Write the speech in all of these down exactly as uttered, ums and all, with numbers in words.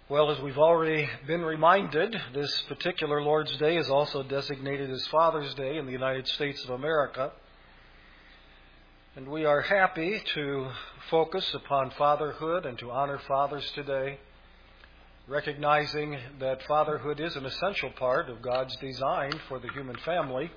Well, as we've already been reminded, this particular Lord's Day is also designated as Father's Day in the United States of America. And we are happy to focus upon fatherhood and to honor fathers today, recognizing that fatherhood is an essential part of God's design for the human family,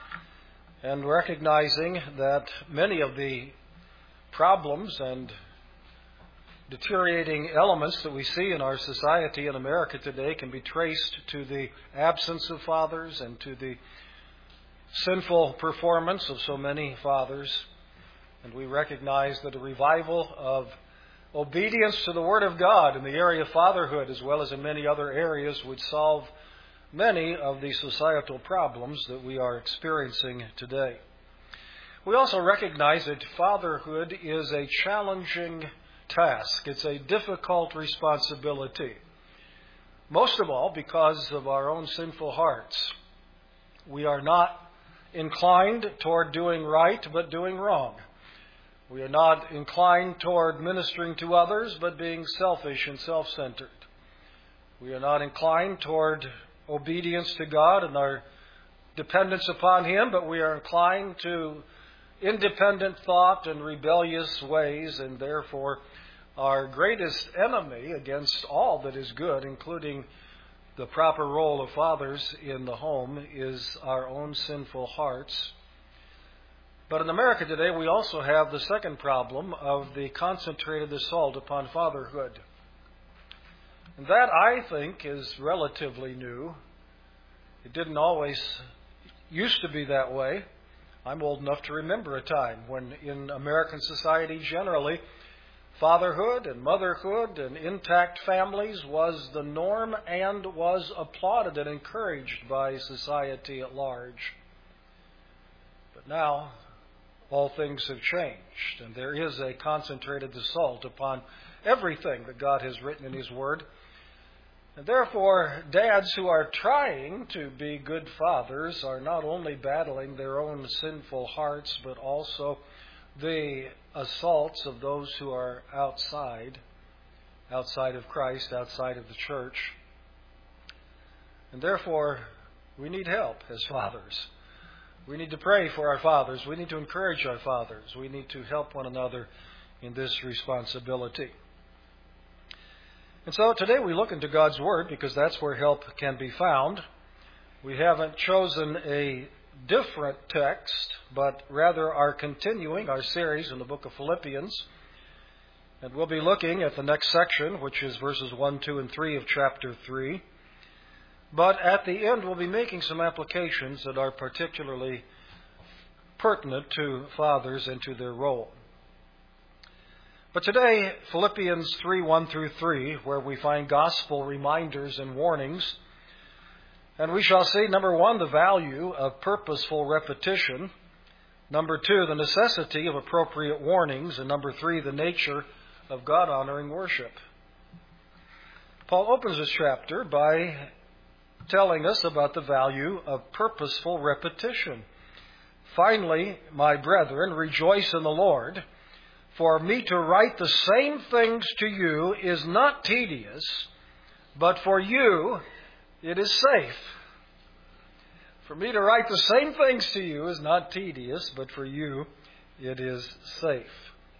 and recognizing that many of the problems and deteriorating elements that we see in our society in America today can be traced to the absence of fathers and to the sinful performance of so many fathers. And we recognize that a revival of obedience to the Word of God in the area of fatherhood, as well as in many other areas, would solve many of the societal problems that we are experiencing today. We also recognize that fatherhood is a challenging task. It's a difficult responsibility. Most of all because of our own sinful hearts. We are not inclined toward doing right, but doing wrong. We are not inclined toward ministering to others, but being selfish and self-centered. We are not inclined toward obedience to God and our dependence upon Him, but we are inclined to independent thought and rebellious ways, and therefore our greatest enemy against all that is good, including the proper role of fathers in the home, is our own sinful hearts. But in America today, we also have the second problem of the concentrated assault upon fatherhood. And that, I think, is relatively new. It didn't always used to be that way. I'm old enough to remember a time when in American society generally, fatherhood and motherhood and intact families was the norm and was applauded and encouraged by society at large. But now, all things have changed, and there is a concentrated assault upon everything that God has written in His Word. And therefore, dads who are trying to be good fathers are not only battling their own sinful hearts, but also the assaults of those who are outside, outside of Christ, outside of the church. And therefore, we need help as fathers. We need to pray for our fathers. We need to encourage our fathers. We need to help one another in this responsibility. And so today we look into God's Word because that's where help can be found. We haven't chosen a different text, but rather are continuing our series in the book of Philippians. And we'll be looking at the next section, which is verses one, two, and three of chapter three. But at the end, we'll be making some applications that are particularly pertinent to fathers and to their role. But today, Philippians three, one through three, where we find gospel reminders and warnings. And we shall see, number one, the value of purposeful repetition. Number two, the necessity of appropriate warnings. And number three, the nature of God-honoring worship. Paul opens this chapter by telling us about the value of purposeful repetition. Finally, my brethren, rejoice in the Lord. For me to write the same things to you is not tedious, but for you it is safe. For me to write the same things to you is not tedious, but for you it is safe.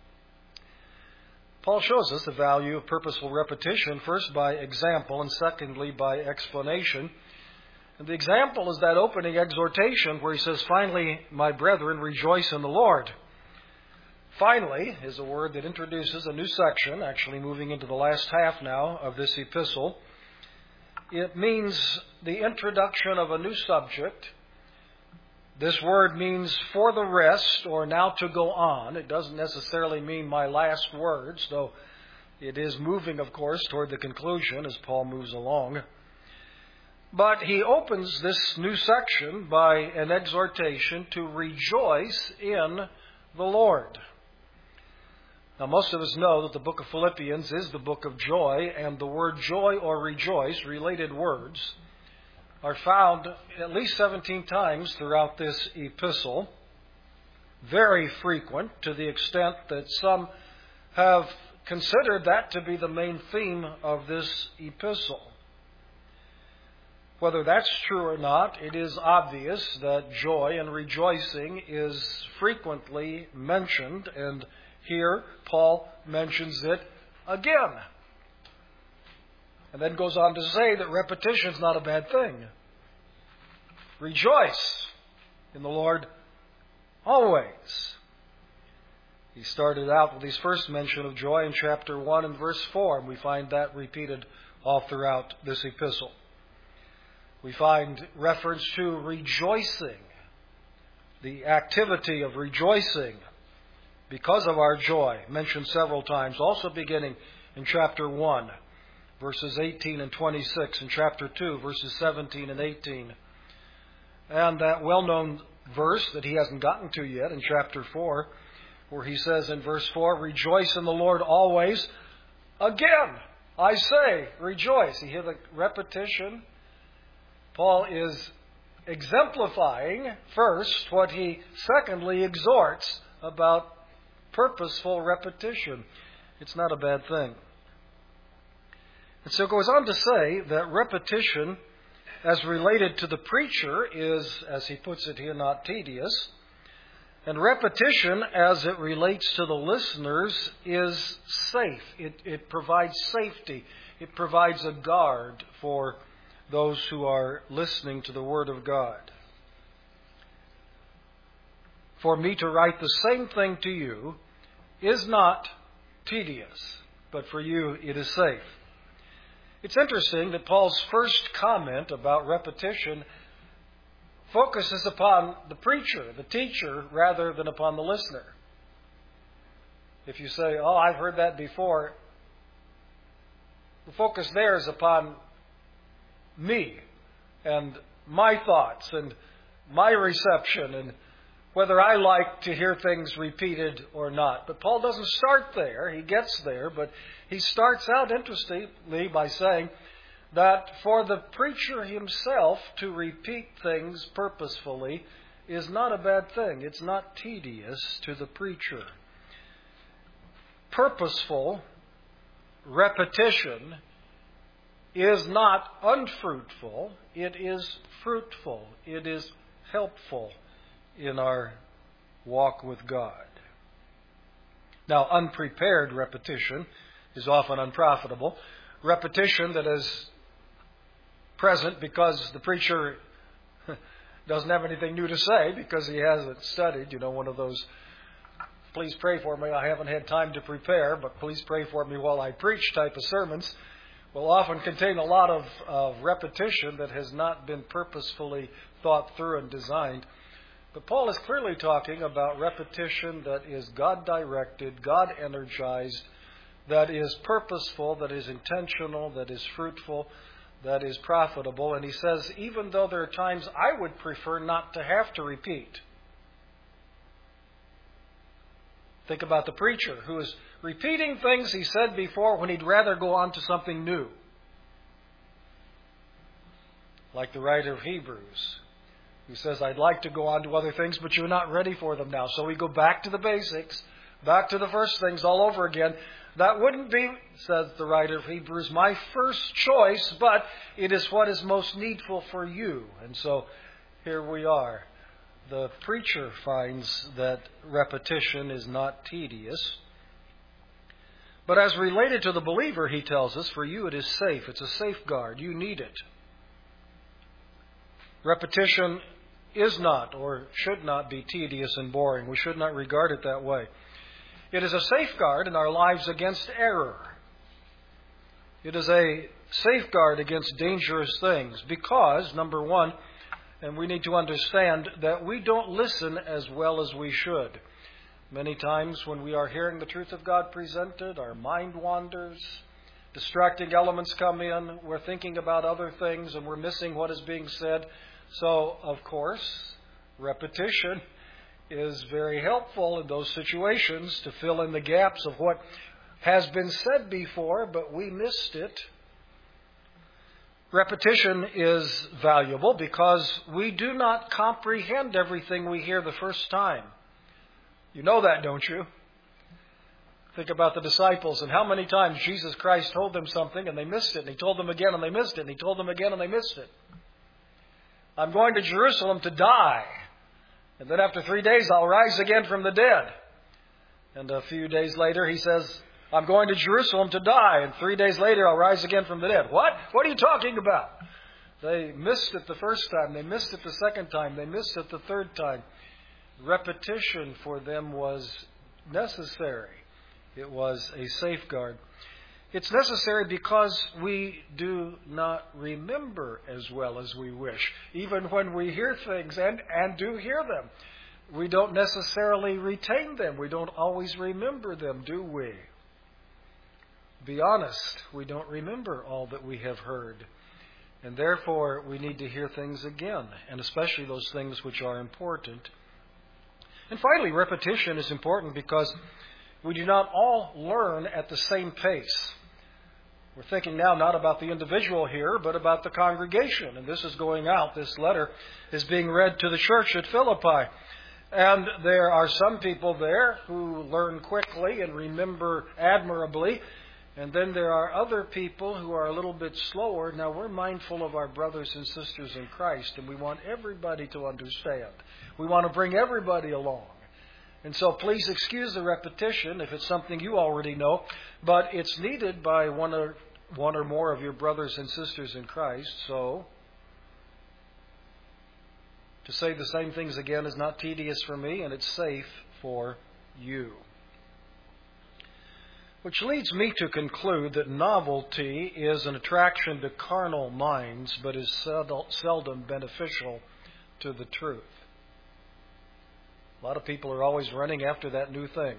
Paul shows us the value of purposeful repetition, first by example and secondly by explanation. And the example is that opening exhortation where he says, finally, my brethren, rejoice in the Lord. Finally is a word that introduces a new section, actually moving into the last half now of this epistle. It means the introduction of a new subject. This word means for the rest, or now to go on. It doesn't necessarily mean my last words, though it is moving, of course, toward the conclusion as Paul moves along. But he opens this new section by an exhortation to rejoice in the Lord. Now, most of us know that the book of Philippians is the book of joy, and the word joy or rejoice, related words, are found at least seventeen times throughout this epistle. Very frequent, to the extent that some have considered that to be the main theme of this epistle. Whether that's true or not, it is obvious that joy and rejoicing is frequently mentioned, and here Paul mentions it again. And then goes on to say that repetition is not a bad thing. Rejoice in the Lord always. He started out with his first mention of joy in chapter one and verse four, and we find that repeated all throughout this epistle. We find reference to rejoicing, the activity of rejoicing because of our joy, mentioned several times, also beginning in chapter one, verses eighteen and twenty-six, and chapter two, verses seventeen and eighteen. And that well-known verse that he hasn't gotten to yet in chapter four, where he says in verse four, rejoice in the Lord always. Again, I say, rejoice. You hear the repetition? Paul is exemplifying first what he secondly exhorts about purposeful repetition. It's not a bad thing. And so it goes on to say that repetition, as related to the preacher, is, as he puts it here, not tedious. And repetition, as it relates to the listeners, is safe. It, it provides safety. It provides a guard for those who are listening to the Word of God. For me to write the same thing to you is not tedious, but for you it is safe. It's interesting that Paul's first comment about repetition focuses upon the preacher, the teacher, rather than upon the listener. If you say, oh, I've heard that before, the focus there is upon me and my thoughts and my reception and whether I like to hear things repeated or not. But Paul doesn't start there. He gets there, but he starts out interestingly by saying that for the preacher himself to repeat things purposefully is not a bad thing. It's not tedious to the preacher. Purposeful repetition is not unfruitful. It is fruitful. It is helpful in our walk with God. Now, unprepared repetition is often unprofitable. Repetition that is present because the preacher doesn't have anything new to say because he hasn't studied. You know, one of those, please pray for me, I haven't had time to prepare, but please pray for me while I preach type of sermons will often contain a lot of, of repetition that has not been purposefully thought through and designed. But Paul is clearly talking about repetition that is God-directed, God-energized, that is purposeful, that is intentional, that is fruitful, that is profitable. And he says, even though there are times I would prefer not to have to repeat. Think about the preacher who is repeating things he said before when he'd rather go on to something new. Like the writer of Hebrews, who says, I'd like to go on to other things, but you're not ready for them now. So we go back to the basics, back to the first things all over again. That wouldn't be, says the writer of Hebrews, my first choice, but it is what is most needful for you. And so here we are. The preacher finds that repetition is not tedious. But as related to the believer, he tells us, for you it is safe. It's a safeguard. You need it. Repetition is not or should not be tedious and boring. We should not regard it that way. It is a safeguard in our lives against error. It is a safeguard against dangerous things because, number one, and we need to understand that we don't listen as well as we should. Many times when we are hearing the truth of God presented, our mind wanders, distracting elements come in, we're thinking about other things, and we're missing what is being said. So, of course, repetition is very helpful in those situations to fill in the gaps of what has been said before, but we missed it. Repetition is valuable because we do not comprehend everything we hear the first time. You know that, don't you? Think about the disciples and how many times Jesus Christ told them something and they missed it. And He told them again and they missed it. And He told them again and they missed it. I'm going to Jerusalem to die. And then after three days I'll rise again from the dead. And a few days later He says, I'm going to Jerusalem to die. And three days later I'll rise again from the dead. What? What are you talking about? They missed it the first time. They missed it the second time. They missed it the third time. Repetition for them was necessary. It was a safeguard. It's necessary because we do not remember as well as we wish. Even when we hear things and, and do hear them, we don't necessarily retain them. We don't always remember them, do we? Be honest, we don't remember all that we have heard. And therefore, we need to hear things again, and especially those things which are important. And finally, repetition is important because we do not all learn at the same pace. We're thinking now not about the individual here, but about the congregation. And this is going out. This letter is being read to the church at Philippi. And there are some people there who learn quickly and remember admirably. And then there are other people who are a little bit slower. Now, we're mindful of our brothers and sisters in Christ, and we want everybody to understand. We want to bring everybody along. And so please excuse the repetition if it's something you already know, but it's needed by one or, one or more of your brothers and sisters in Christ. So to say the same things again is not tedious for me, and it's safe for you. Which leads me to conclude that novelty is an attraction to carnal minds, but is seldom beneficial to the truth. A lot of people are always running after that new thing.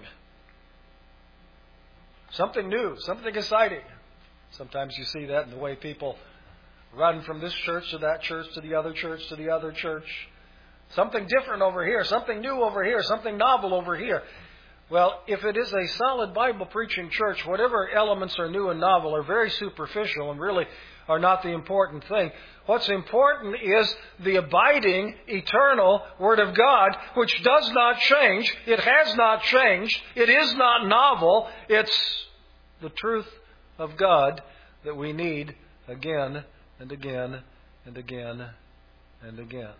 Something new, something exciting. Sometimes you see that in the way people run from this church to that church to the other church to the other church. Something different over here, something new over here, something novel over here. Well, if it is a solid Bible-preaching church, whatever elements are new and novel are very superficial and really are not the important thing. What's important is the abiding, eternal Word of God, which does not change. It has not changed. It is not novel. It's the truth of God that we need again and again and again and again.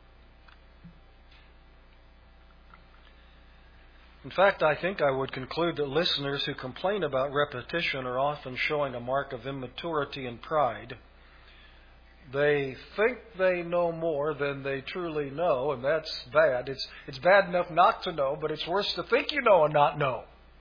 In fact, I think I would conclude that listeners who complain about repetition are often showing a mark of immaturity and pride. They think they know more than they truly know, and that's bad. It's, it's bad enough not to know, but it's worse to think you know and not know.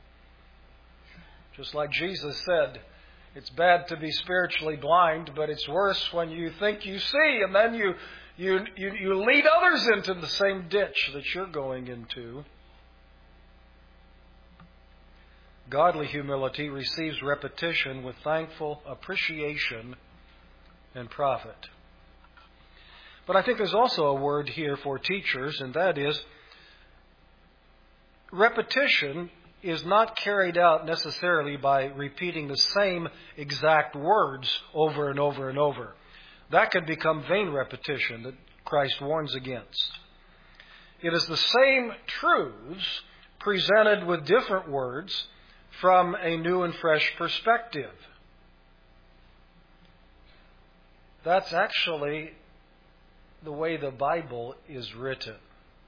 Just like Jesus said, it's bad to be spiritually blind, but it's worse when you think you see, and then you, you, you, you lead others into the same ditch that you're going into. Godly humility receives repetition with thankful appreciation and profit. But I think there's also a word here for teachers, and that is repetition is not carried out necessarily by repeating the same exact words over and over and over. That can become vain repetition that Christ warns against. It is the same truths presented with different words from a new and fresh perspective. That's actually the way the Bible is written.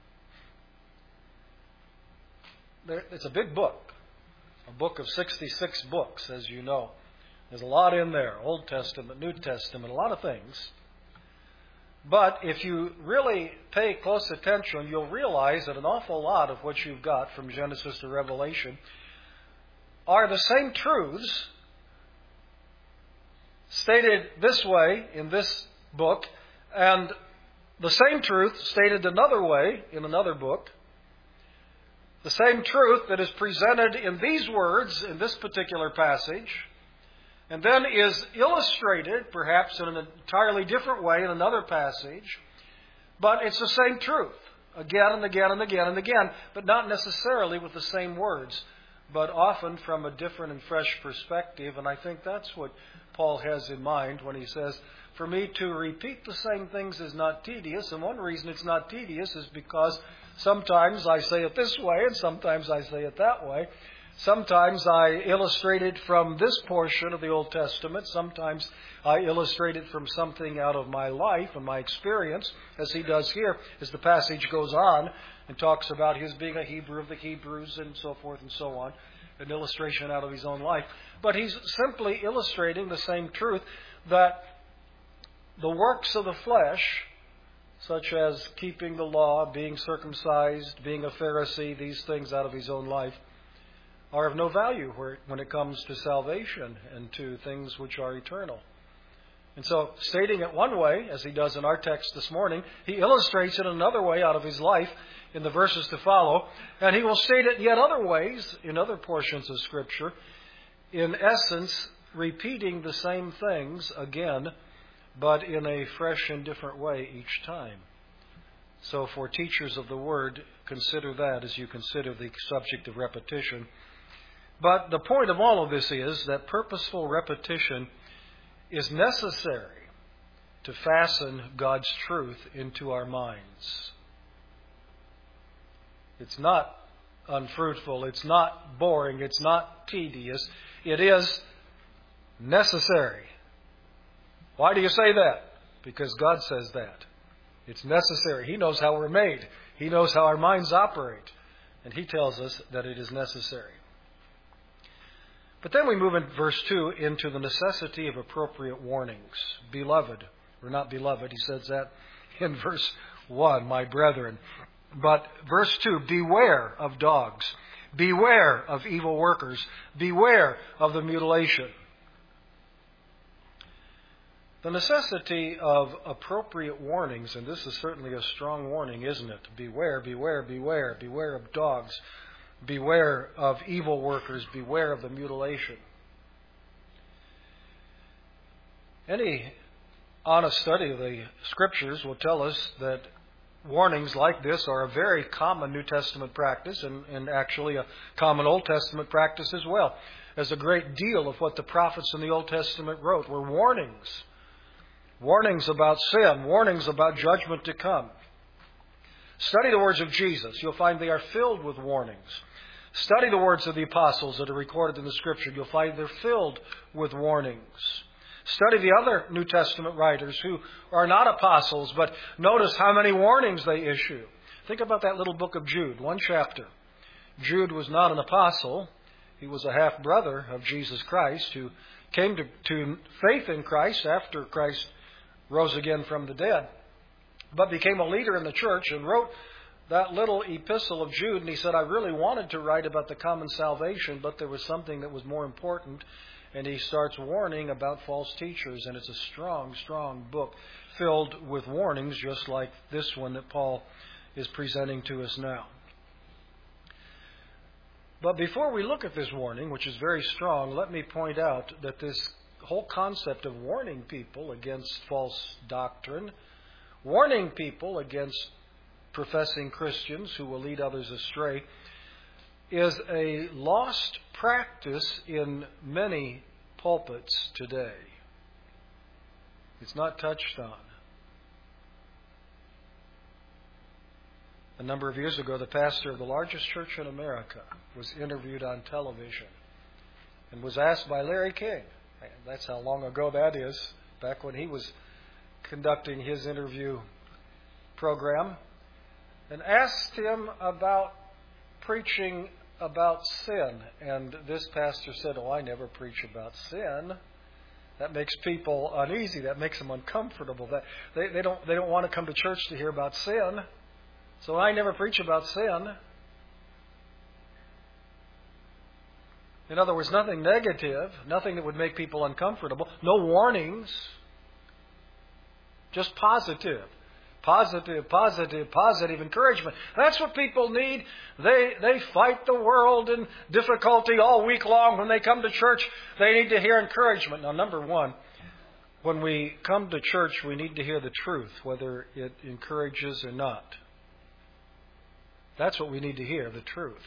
It's a big book, a book of sixty-six books, as you know. There's a lot in there, Old Testament, New Testament, a lot of things. But if you really pay close attention, you'll realize that an awful lot of what you've got from Genesis to Revelation are the same truths stated this way in this book, and the same truth stated another way in another book. The same truth that is presented in these words in this particular passage, and then is illustrated perhaps in an entirely different way in another passage. But it's the same truth again and again and again and again, but not necessarily with the same words, but often from a different and fresh perspective. And I think that's what Paul has in mind when he says, for me to repeat the same things is not tedious. And one reason it's not tedious is because sometimes I say it this way and sometimes I say it that way. Sometimes I illustrate it from this portion of the Old Testament. Sometimes I illustrate it from something out of my life and my experience, as he does here, as the passage goes on and talks about his being a Hebrew of the Hebrews and so forth and so on, an illustration out of his own life. But he's simply illustrating the same truth, that the works of the flesh, such as keeping the law, being circumcised, being a Pharisee, these things out of his own life, are of no value when it comes to salvation and to things which are eternal. And so, stating it one way, as he does in our text this morning, he illustrates it another way out of his life in the verses to follow, and he will state it yet other ways in other portions of Scripture, in essence, repeating the same things again, but in a fresh and different way each time. So for teachers of the Word, consider that as you consider the subject of repetition. But the point of all of this is that purposeful repetition is necessary to fasten God's truth into our minds. It's not unfruitful, it's not boring, it's not tedious. It is necessary. Why do you say that? Because God says that. It's necessary. He knows how we're made. He knows how our minds operate. And He tells us that it is necessary. But then we move in verse two into the necessity of appropriate warnings. Beloved, or not beloved, he says that in verse one, my brethren. But verse two, beware of dogs. Beware of evil workers. Beware of the mutilation. The necessity of appropriate warnings, and this is certainly a strong warning, isn't it? Beware, beware, beware. Beware of dogs. Beware of evil workers. Beware of the mutilation. Any honest study of the Scriptures will tell us that warnings like this are a very common New Testament practice, and, and actually a common Old Testament practice as well. As a great deal of what the prophets in the Old Testament wrote were warnings. Warnings about sin, warnings about judgment to come. Study the words of Jesus. You'll find they are filled with warnings. Study the words of the apostles that are recorded in the Scripture. You'll find they're filled with warnings. Study the other New Testament writers who are not apostles, but notice how many warnings they issue. Think about that little book of Jude, one chapter. Jude was not an apostle. He was a half-brother of Jesus Christ who came to, to faith in Christ after Christ rose again from the dead, but became a leader in the church and wrote that little epistle of Jude. And he said, I really wanted to write about the common salvation, but there was something that was more important. And he starts warning about false teachers. And it's a strong, strong book filled with warnings, just like this one that Paul is presenting to us now. But before we look at this warning, which is very strong, let me point out that this whole concept of warning people against false doctrine, warning people against professing Christians who will lead others astray, is a lost practice in many pulpits today. It's not touched on. A number of years ago, the pastor of the largest church in America was interviewed on television and was asked by Larry King. That's how long ago that is, back when he was conducting his interview program, and asked him about preaching about sin. And this pastor said, oh, I never preach about sin. That makes people uneasy. That makes them uncomfortable. That they, they don't they don't want to come to church to hear about sin. So I never preach about sin. In other words, nothing negative, nothing that would make people uncomfortable, no warnings, just positive. Positive, positive, positive encouragement. That's what people need. They they fight the world and difficulty all week long. When they come to church, they need to hear encouragement. Now, number one, when we come to church, we need to hear the truth, whether it encourages or not. That's what we need to hear, the truth.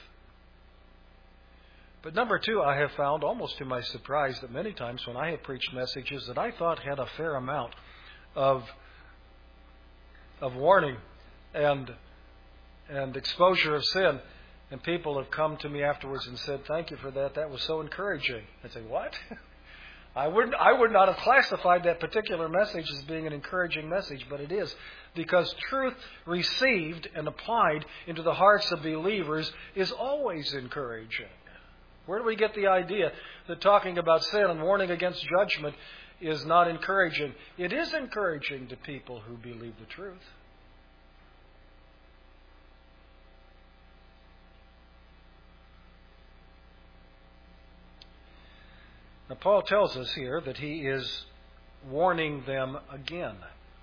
But number two, I have found, almost to my surprise, that many times when I have preached messages that I thought had a fair amount of of warning and and exposure of sin, And people have come to me afterwards and said, "Thank you for that. That was so encouraging." I say, "What?" I wouldn't, I would not have classified that particular message as being an encouraging message, but it is. Because truth received and applied into the hearts of believers is always encouraging. Where do we get the idea that talking about sin and warning against judgment is not encouraging? It is encouraging to people who believe the truth. Now, Paul tells us here that he is warning them again.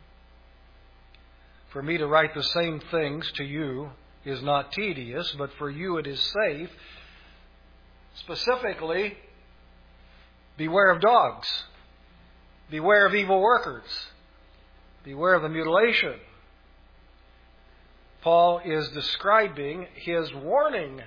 For me to write the same things to you is not tedious, but for you it is safe. Specifically, beware of dogs. Beware of evil workers. Beware of the mutilation. Paul is describing his warning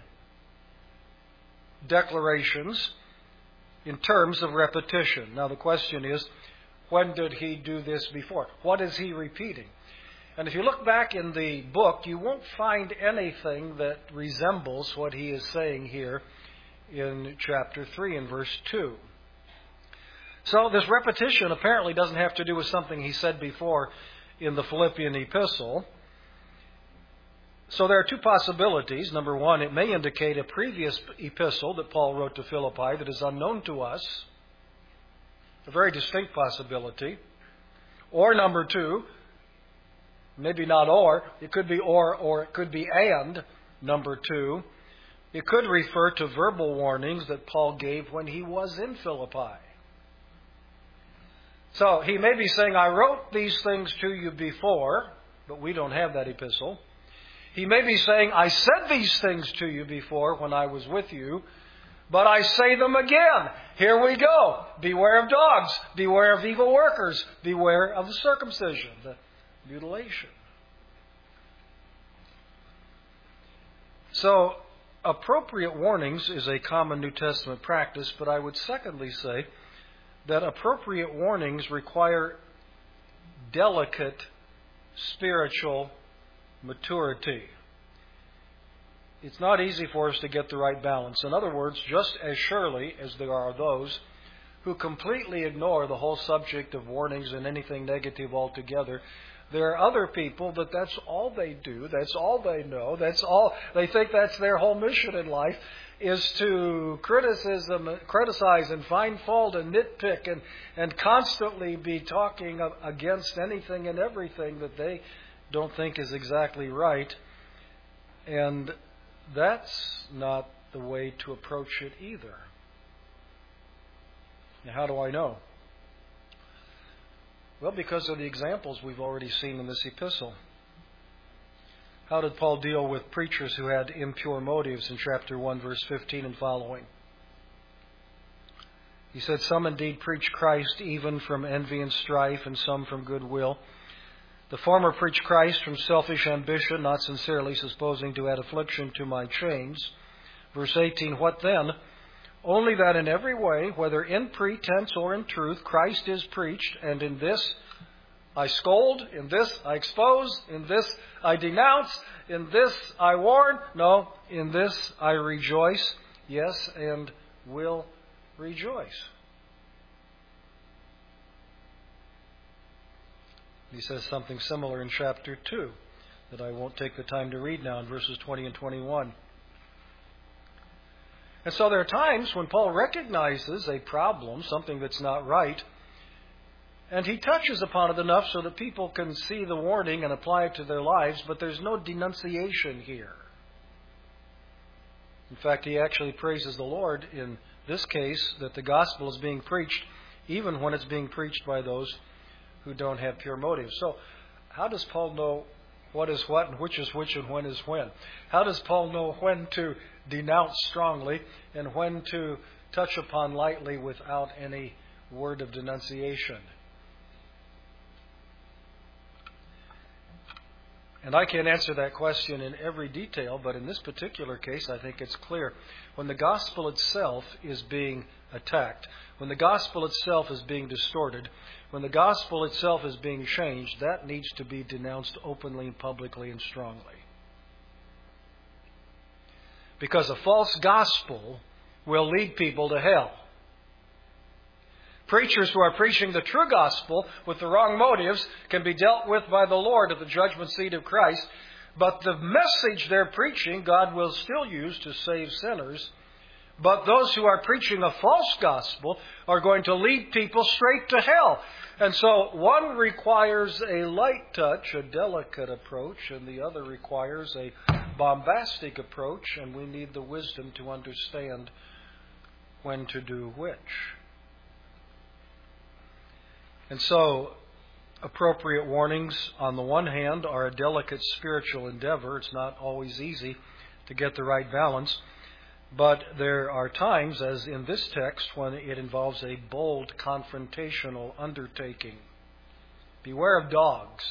declarations in terms of repetition. Now the question is, when did he do this before? What is he repeating? And if you look back in the book, you won't find anything that resembles what he is saying here in chapter three and verse two. So this repetition apparently doesn't have to do with something he said before in the Philippian epistle. So there are two possibilities. Number one, it may indicate a previous epistle that Paul wrote to Philippi that is unknown to us. A very distinct possibility. Or number two, maybe not or, it could be or, or it could be and, number two. It could refer to verbal warnings that Paul gave when he was in Philippi. So he may be saying, I wrote these things to you before, but we don't have that epistle. He may be saying, I said these things to you before when I was with you, but I say them again. Here we go. Beware of dogs. Beware of evil workers. Beware of the circumcision, the mutilation. So, appropriate warnings is a common New Testament practice, but I would secondly say that appropriate warnings require delicate spiritual maturity. It's not easy for us to get the right balance. In other words, just as surely as there are those who completely ignore the whole subject of warnings and anything negative altogether, there are other people that that's all they do, that's all they know, that's all they think that's their whole mission in life, is to criticism, criticize and find fault and nitpick and, and constantly be talking against anything and everything that they don't think is exactly right. And that's not the way to approach it either. Now, how do I know? Well, because of the examples we've already seen in this epistle. How did Paul deal with preachers who had impure motives in chapter one, verse fifteen and following? He said, some indeed preach Christ even from envy and strife, and some from goodwill. The former preach Christ from selfish ambition, not sincerely, supposing to add affliction to my chains. Verse eighteen, what then? Only that in every way, whether in pretense or in truth, Christ is preached, and in this I scold, in this I expose, in this I denounce, in this I warn. No, in this I rejoice, yes, and will rejoice. He says something similar in chapter two that I won't take the time to read now in verses twenty and twenty-one. And so there are times when Paul recognizes a problem, something that's not right, and he touches upon it enough so that people can see the warning and apply it to their lives, but there's no denunciation here. In fact, he actually praises the Lord in this case that the gospel is being preached, even when it's being preached by those who don't have pure motives. So, how does Paul know what is what and which is which and when is when? How does Paul know when to denounce strongly and when to touch upon lightly without any word of denunciation? And I can't answer that question in every detail, but in this particular case, I think it's clear. When the gospel itself is being attacked, when the gospel itself is being distorted, when the gospel itself is being changed, that needs to be denounced openly and publicly and strongly. Because a false gospel will lead people to hell. Preachers who are preaching the true gospel with the wrong motives can be dealt with by the Lord at the judgment seat of Christ. But the message they're preaching, God will still use to save sinners. But those who are preaching a false gospel are going to lead people straight to hell. And so one requires a light touch, a delicate approach, and the other requires a bombastic approach, and we need the wisdom to understand when to do which. And so, appropriate warnings, on the one hand, are a delicate spiritual endeavor. It's not always easy to get the right balance. But there are times, as in this text, when it involves a bold, confrontational undertaking. Beware of dogs.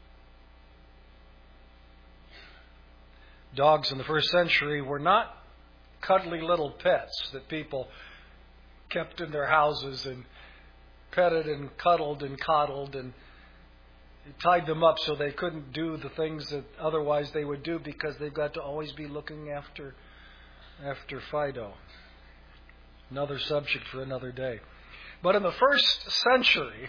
Dogs in the first century were not cuddly little pets that people kept in their houses and petted and cuddled and coddled and tied them up so they couldn't do the things that otherwise they would do because they've got to always be looking after after Fido. Another subject for another day. But in the first century,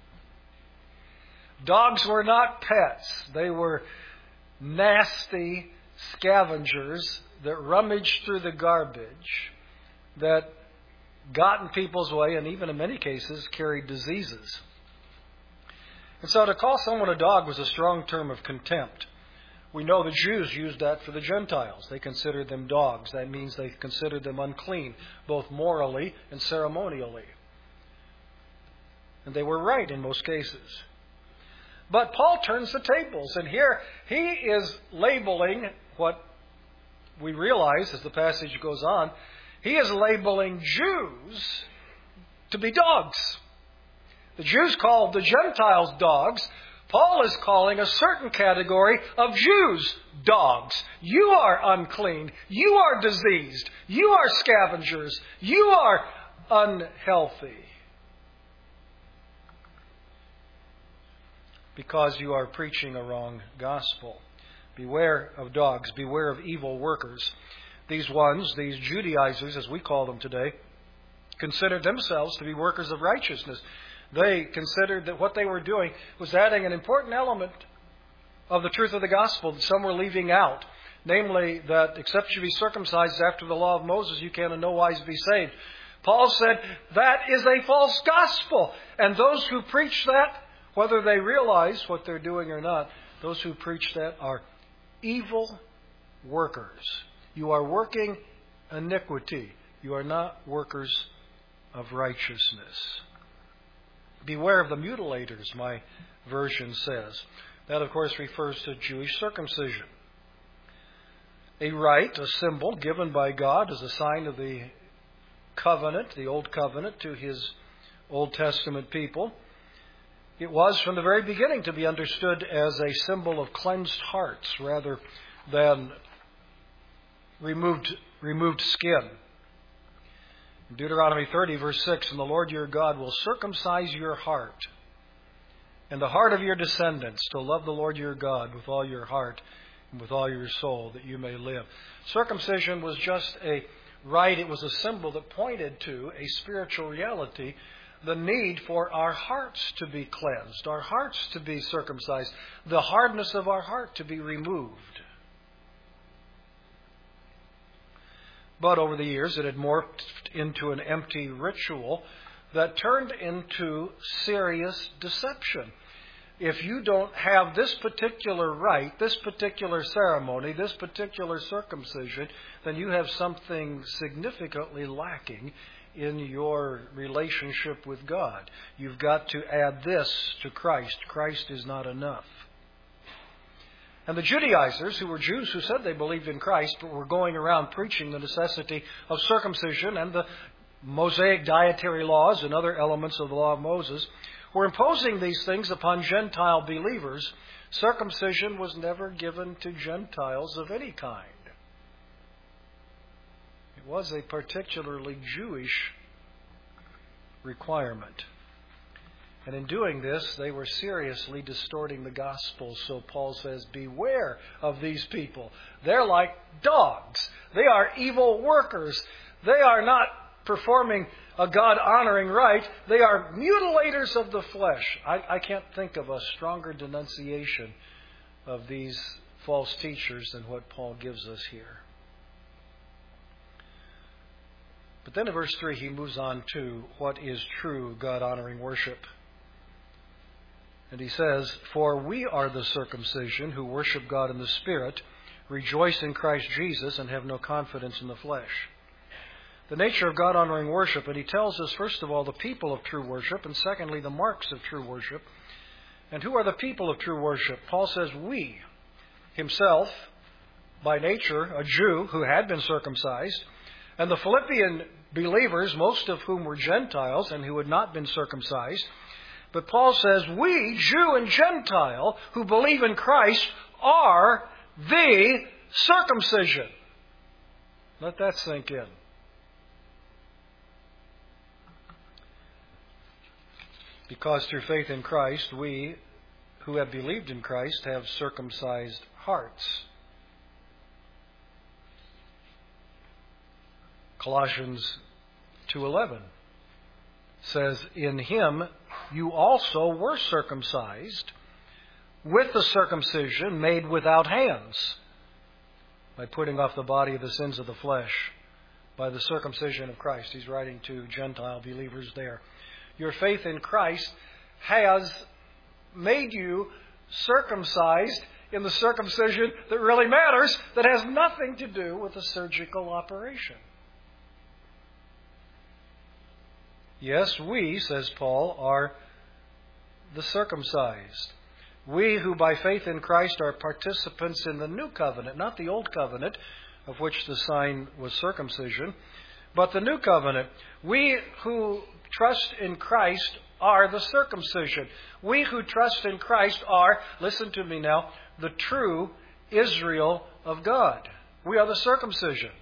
dogs were not pets. They were nasty scavengers that rummaged through the garbage, that got in people's way, and even in many cases carried diseases. And so to call someone a dog was a strong term of contempt. We know the Jews used that for the Gentiles. They considered them dogs. That means they considered them unclean, both morally and ceremonially. And they were right in most cases. But Paul turns the tables, and here he is labeling what we realize as the passage goes on. He is labeling Jews to be dogs. The Jews called the Gentiles dogs. Paul is calling a certain category of Jews dogs. You are unclean. You are diseased. You are scavengers. You are unhealthy. Because you are preaching a wrong gospel. Beware of dogs. Beware of evil workers. These ones, these Judaizers, as we call them today, considered themselves to be workers of righteousness. They considered that what they were doing was adding an important element of the truth of the gospel that some were leaving out. Namely, that except you be circumcised after the law of Moses, you can in no wise be saved. Paul said that is a false gospel. And those who preach that, whether they realize what they're doing or not, those who preach that are evil workers. You are working iniquity. You are not workers of righteousness. Beware of the mutilators, my version says. That, of course, refers to Jewish circumcision. A rite, a symbol given by God as a sign of the covenant, the Old Covenant, to His Old Testament people. It was from the very beginning to be understood as a symbol of cleansed hearts rather than removed, removed skin. In Deuteronomy thirty, verse six, and the Lord your God will circumcise your heart and the heart of your descendants to love the Lord your God with all your heart and with all your soul, that you may live. Circumcision was just a rite. It was a symbol that pointed to a spiritual reality, the need for our hearts to be cleansed, our hearts to be circumcised, the hardness of our heart to be removed. But over the years, it had morphed into an empty ritual that turned into serious deception. If you don't have this particular rite, this particular ceremony, this particular circumcision, then you have something significantly lacking in your relationship with God. You've got to add this to Christ. Christ is not enough. And the Judaizers, who were Jews who said they believed in Christ, but were going around preaching the necessity of circumcision and the Mosaic dietary laws and other elements of the law of Moses, were imposing these things upon Gentile believers. Circumcision was never given to Gentiles of any kind. It was a particularly Jewish requirement. And in doing this, they were seriously distorting the gospel. So Paul says, beware of these people. They're like dogs. They are evil workers. They are not performing a God-honoring rite. They are mutilators of the flesh. I, I can't think of a stronger denunciation of these false teachers than what Paul gives us here. But then in verse three, he moves on to what is true God-honoring worship. And he says, for we are the circumcision who worship God in the Spirit, rejoice in Christ Jesus, and have no confidence in the flesh. The nature of God-honoring worship, and he tells us, first of all, the people of true worship, and secondly, the marks of true worship. And who are the people of true worship? Paul says, we, himself, by nature, a Jew who had been circumcised, and the Philippian believers, most of whom were Gentiles and who had not been circumcised. But Paul says, we, Jew and Gentile, who believe in Christ, are the circumcision. Let that sink in. Because through faith in Christ, we who have believed in Christ have circumcised hearts. Colossians two eleven says, in him you also were circumcised with the circumcision made without hands, by putting off the body of the sins of the flesh, by the circumcision of Christ. He's writing to Gentile believers there. Your faith in Christ has made you circumcised in the circumcision that really matters, that has nothing to do with a surgical operation. Yes, we, says Paul, are the circumcised. We who by faith in Christ are participants in the new covenant, not the old covenant, of which the sign was circumcision, but the new covenant. We who trust in Christ are the circumcision. We who trust in Christ are, listen to me now, the true Israel of God. We are the circumcision.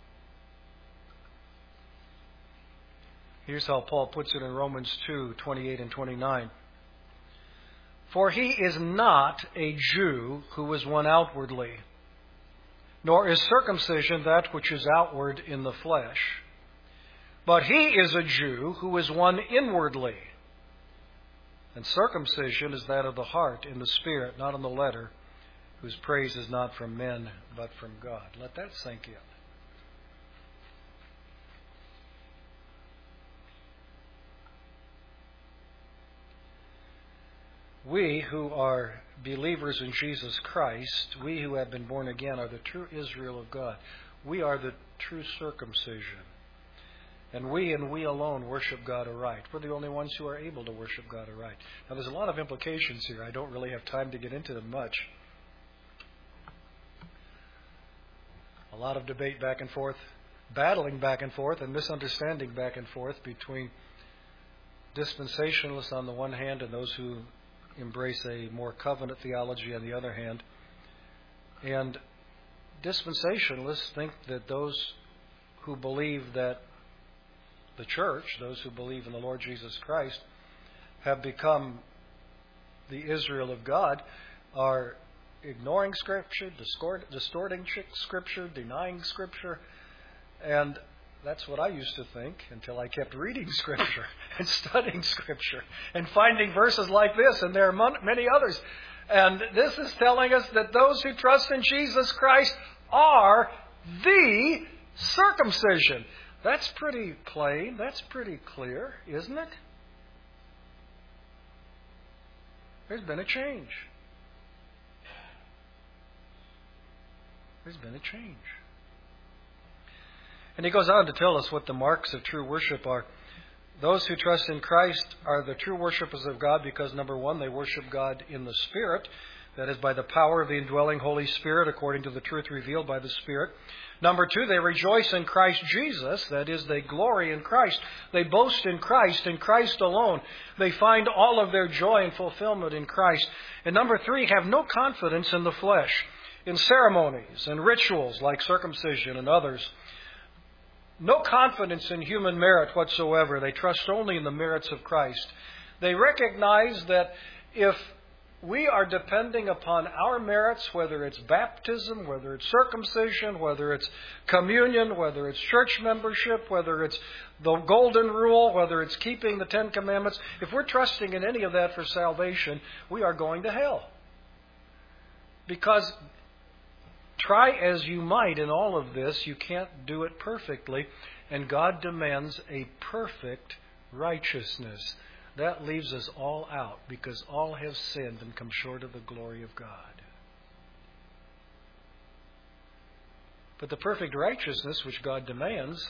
Here's how Paul puts it in Romans two, twenty-eight and twenty-nine. For he is not a Jew who is one outwardly, nor is circumcision that which is outward in the flesh. But he is a Jew who is one inwardly. And circumcision is that of the heart in the spirit, not in the letter, whose praise is not from men, but from God. Let that sink in. We who are believers in Jesus Christ, we who have been born again, are the true Israel of God. We are the true circumcision. And we and we alone worship God aright. We're the only ones who are able to worship God aright. Now, there's a lot of implications here. I don't really have time to get into them much. A lot of debate back and forth, battling back and forth, and misunderstanding back and forth between dispensationalists on the one hand and those who embrace a more covenant theology on the other hand. And dispensationalists think that those who believe that the church, those who believe in the Lord Jesus Christ, have become the Israel of God, are ignoring Scripture, distorting Scripture, denying Scripture. And that's what I used to think until I kept reading Scripture and studying Scripture and finding verses like this, and there are many others. And this is telling us that those who trust in Jesus Christ are the circumcision. That's pretty plain. That's pretty clear, isn't it? There's been a change. There's been a change. And he goes on to tell us what the marks of true worship are. Those who trust in Christ are the true worshipers of God because, number one, they worship God in the Spirit. That is, by the power of the indwelling Holy Spirit, according to the truth revealed by the Spirit. Number two, they rejoice in Christ Jesus. That is, they glory in Christ. They boast in Christ, in Christ alone. They find all of their joy and fulfillment in Christ. And number three, have no confidence in the flesh, in ceremonies and rituals like circumcision and others. No confidence in human merit whatsoever. They trust only in the merits of Christ. They recognize that if we are depending upon our merits, whether it's baptism, whether it's circumcision, whether it's communion, whether it's church membership, whether it's the golden rule, whether it's keeping the Ten Commandments, if we're trusting in any of that for salvation, we are going to hell. Because try as you might in all of this, you can't do it perfectly, and God demands a perfect righteousness. That leaves us all out, because all have sinned and come short of the glory of God. But the perfect righteousness which God demands,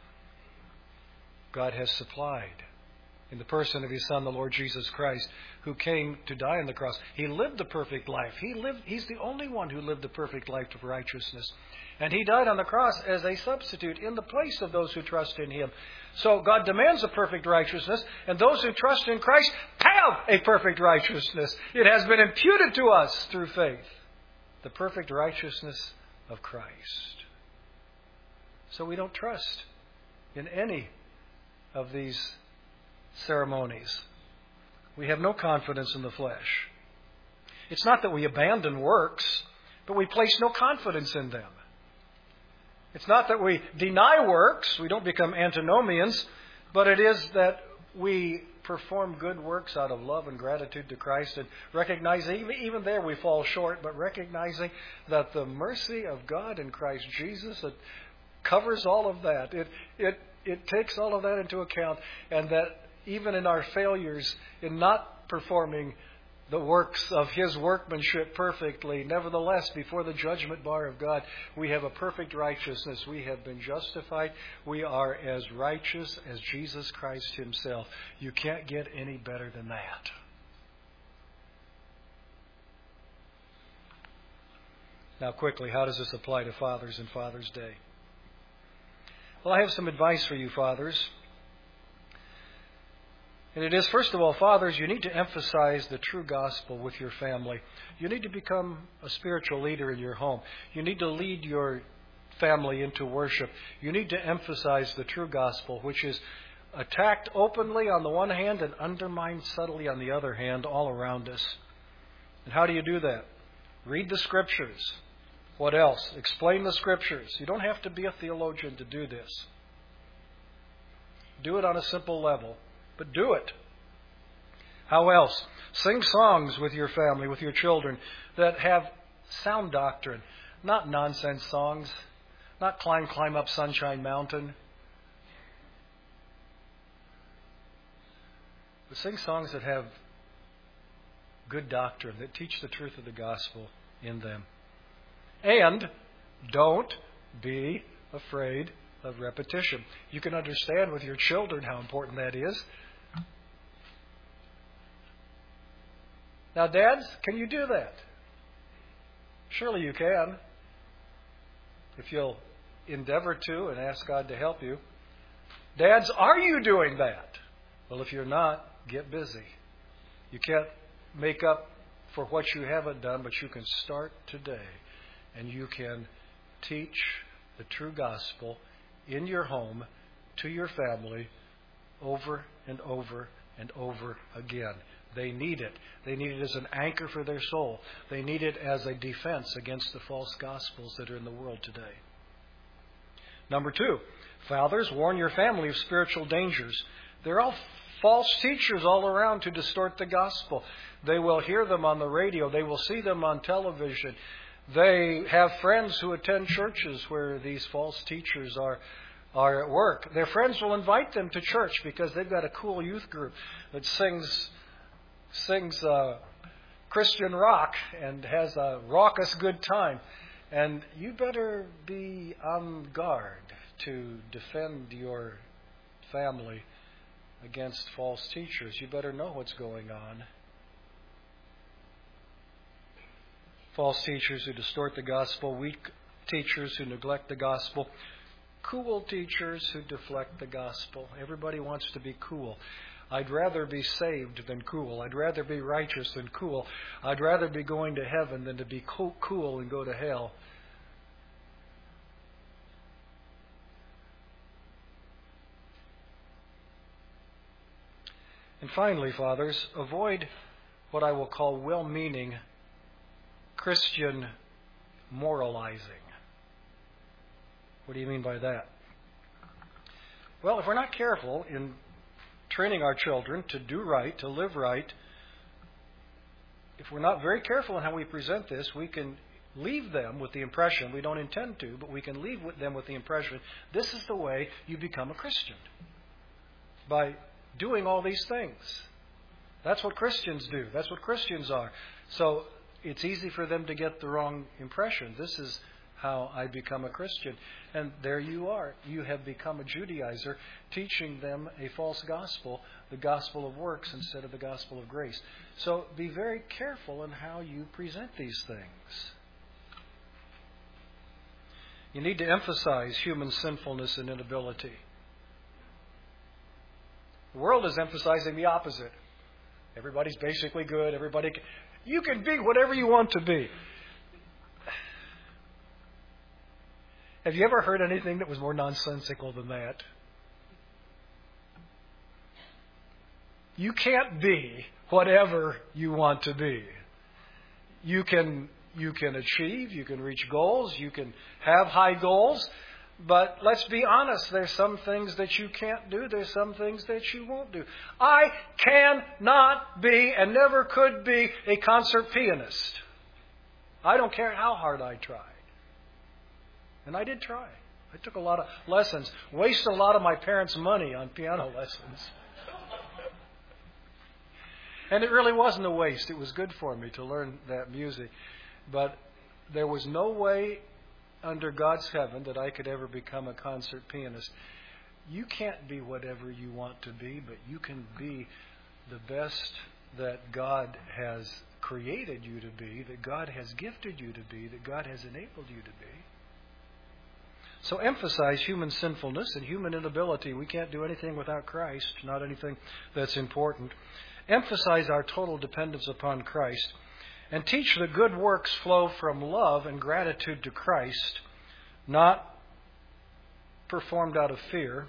God has supplied in the person of His Son, the Lord Jesus Christ, who came to die on the cross. He lived the perfect life. He lived. He's the only one who lived the perfect life of righteousness. And He died on the cross as a substitute in the place of those who trust in Him. So God demands a perfect righteousness, and those who trust in Christ have a perfect righteousness. It has been imputed to us through faith. The perfect righteousness of Christ. So we don't trust in any of these ceremonies. We have no confidence in the flesh. It's not that we abandon works, but we place no confidence in them. It's not that we deny works, we don't become antinomians, but it is that we perform good works out of love and gratitude to Christ, and recognizing, even there we fall short, but recognizing that the mercy of God in Christ Jesus, it covers all of that. It, it, it takes all of that into account, and that even in our failures in not performing the works of His workmanship perfectly, nevertheless, before the judgment bar of God, we have a perfect righteousness. We have been justified. We are as righteous as Jesus Christ Himself. You can't get any better than that. Now, quickly, how does this apply to fathers in Father's Day? Well, I have some advice for you, fathers. And it is, first of all, fathers, you need to emphasize the true gospel with your family. You need to become a spiritual leader in your home. You need to lead your family into worship. You need to emphasize the true gospel, which is attacked openly on the one hand and undermined subtly on the other hand all around us. And how do you do that? Read the Scriptures. What else? Explain the Scriptures. You don't have to be a theologian to do this. Do it on a simple level. But do it. How else? Sing songs with your family, with your children, that have sound doctrine. Not nonsense songs. Not climb, climb up Sunshine Mountain. But sing songs that have good doctrine, that teach the truth of the gospel in them. And don't be afraid of repetition. You can understand with your children how important that is. Now, dads, can you do that? Surely you can, if you'll endeavor to and ask God to help you. Dads, are you doing that? Well, if you're not, get busy. You can't make up for what you haven't done, but you can start today, and you can teach the true gospel in your home to your family over and over and over again. They need it. They need it as an anchor for their soul. They need it as a defense against the false gospels that are in the world today. Number two, fathers, warn your family of spiritual dangers. There are all false teachers all around to distort the gospel. They will hear them on the radio. They will see them on television. They have friends who attend churches where these false teachers are are at work. Their friends will invite them to church because they've got a cool youth group that sings sings uh, Christian rock and has a raucous good time. And you better be on guard to defend your family against false teachers. You better know what's going on. False teachers who distort the gospel, weak teachers who neglect the gospel, cool teachers who deflect the gospel. Everybody wants to be cool. I'd rather be saved than cool. I'd rather be righteous than cool. I'd rather be going to heaven than to be cool and go to hell. And finally, fathers, avoid what I will call well-meaning Christian moralizing. What do you mean by that? Well, if we're not careful in training our children to do right, to live right, if we're not very careful in how we present this, we can leave them with the impression, we don't intend to, but we can leave with them with the impression, this is the way you become a Christian. By doing all these things. That's what Christians do. That's what Christians are. So it's easy for them to get the wrong impression. This is how I become a Christian. And there you are. You have become a Judaizer, teaching them a false gospel, the gospel of works instead of the gospel of grace. So be very careful in how you present these things. You need to emphasize human sinfulness and inability. The world is emphasizing the opposite. Everybody's basically good. Everybody, can, you can be whatever you want to be. Have you ever heard anything that was more nonsensical than that? You can't be whatever you want to be. You can you can achieve, you can reach goals, you can have high goals, but let's be honest, there's some things that you can't do, there's some things that you won't do. I cannot be and never could be a concert pianist. I don't care how hard I tried. And I did try. I took a lot of lessons, wasted a lot of my parents' money on piano lessons. And it really wasn't a waste. It was good for me to learn that music. But there was no way under God's heaven that I could ever become a concert pianist. You can't be whatever you want to be, but you can be the best that God has created you to be, that God has gifted you to be, that God has enabled you to be. So emphasize human sinfulness and human inability. We can't do anything without Christ, not anything that's important. Emphasize our total dependence upon Christ. And teach that good works flow from love and gratitude to Christ, not performed out of fear.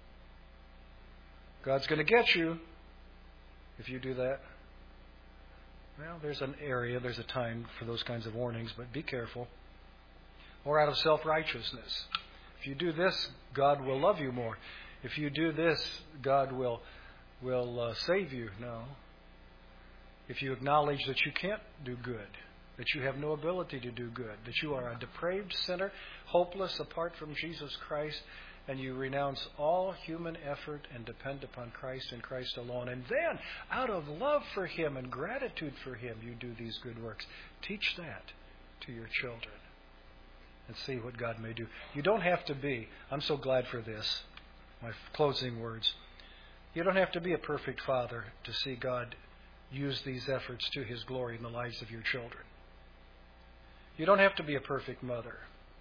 God's going to get you if you do that. Well, there's an area, there's a time for those kinds of warnings, but be careful. Or out of self-righteousness. If you do this, God will love you more. If you do this, God will will uh, save you. No. If you acknowledge that you can't do good, that you have no ability to do good, that you are a depraved sinner, hopeless apart from Jesus Christ, and you renounce all human effort and depend upon Christ and Christ alone. And then, out of love for Him and gratitude for Him, you do these good works. Teach that to your children and see what God may do. You don't have to be, I'm so glad for this, my closing words. You don't have to be a perfect father to see God use these efforts to His glory in the lives of your children. You don't have to be a perfect mother.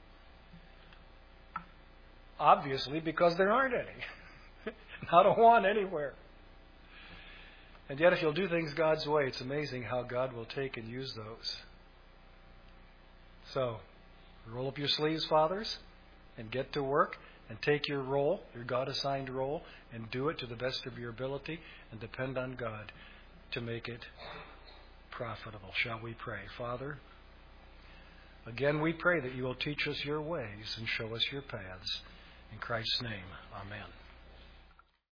Obviously, because there aren't any. Not a one anywhere. And yet, if you'll do things God's way, it's amazing how God will take and use those. So, roll up your sleeves, fathers, and get to work, and take your role, your God-assigned role, and do it to the best of your ability, and depend on God to make it profitable. Shall we pray? Father, again we pray that you will teach us your ways and show us your paths. In Christ's name, amen.